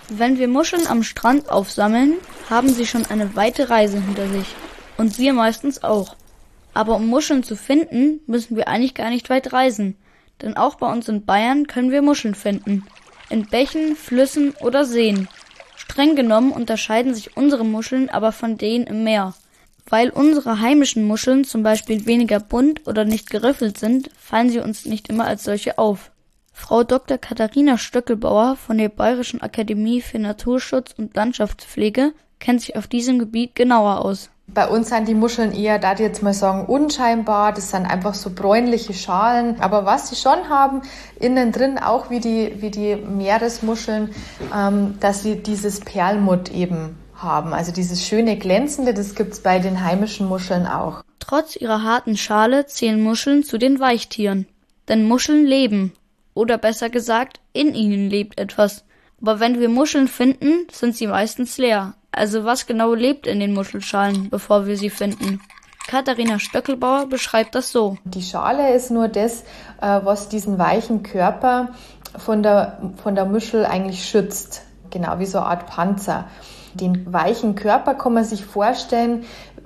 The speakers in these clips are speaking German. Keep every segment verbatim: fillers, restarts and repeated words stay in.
Wenn wir Muscheln am Strand aufsammeln, haben sie schon eine weite Reise hinter sich. Und wir meistens auch. Aber um Muscheln zu finden, müssen wir eigentlich gar nicht weit reisen. Denn auch bei uns in Bayern können wir Muscheln finden. In Bächen, Flüssen oder Seen. Streng genommen unterscheiden sich unsere Muscheln aber von denen im Meer. Weil unsere heimischen Muscheln zum Beispiel weniger bunt oder nicht geriffelt sind, fallen sie uns nicht immer als solche auf. Frau Doktor Katharina Stöckelbauer von der Bayerischen Akademie für Naturschutz und Landschaftspflege kennt sich auf diesem Gebiet genauer aus. Bei uns sind die Muscheln eher, da ich jetzt mal sagen, unscheinbar. Das sind einfach so bräunliche Schalen. Aber was sie schon haben, innen drin auch wie die, wie die Meeresmuscheln, ähm, dass sie dieses Perlmutt eben haben. Also dieses schöne Glänzende, das gibt's bei den heimischen Muscheln auch. Trotz ihrer harten Schale zählen Muscheln zu den Weichtieren. Denn Muscheln leben. Oder besser gesagt, in ihnen lebt etwas. Aber wenn wir Muscheln finden, sind sie meistens leer. Also was genau lebt in den Muschelschalen, bevor wir sie finden? Katharina Stöckelbauer beschreibt das so. Die Schale ist nur das, was diesen weichen Körper von der, von der Muschel eigentlich schützt. Genau wie so eine Art Panzer. Den weichen Körper kann man sich vorstellen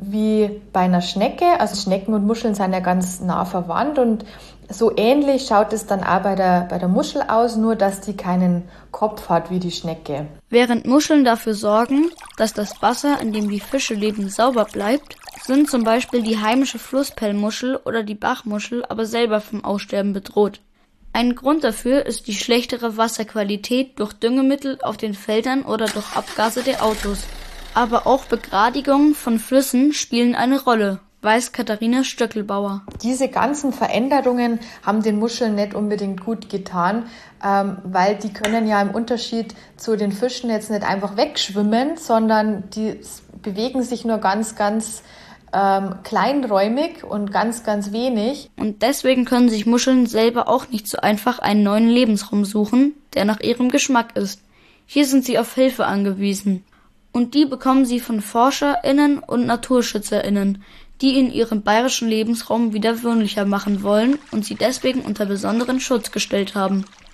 wie bei einer Schnecke. Also Schnecken und Muscheln sind ja ganz nah verwandt und so ähnlich schaut es dann auch bei der, bei der Muschel aus, nur dass die keinen Kopf hat wie die Schnecke. Während Muscheln dafür sorgen, dass das Wasser, in dem die Fische leben, sauber bleibt, sind zum Beispiel die heimische Flusspellmuschel oder die Bachmuschel aber selber vom Aussterben bedroht. Ein Grund dafür ist die schlechtere Wasserqualität durch Düngemittel auf den Feldern oder durch Abgase der Autos. Aber auch Begradigungen von Flüssen spielen eine Rolle, weiß Katharina Stöckelbauer. Diese ganzen Veränderungen haben den Muscheln nicht unbedingt gut getan, ähm, weil die können ja im Unterschied zu den Fischen jetzt nicht einfach wegschwimmen, sondern die bewegen sich nur ganz, ganz ähm, kleinräumig und ganz, ganz wenig. Und deswegen können sich Muscheln selber auch nicht so einfach einen neuen Lebensraum suchen, der nach ihrem Geschmack ist. Hier sind sie auf Hilfe angewiesen. Und die bekommen sie von ForscherInnen und NaturschützerInnen, die in ihrem bayerischen Lebensraum wieder wohnlicher machen wollen und sie deswegen unter besonderen Schutz gestellt haben.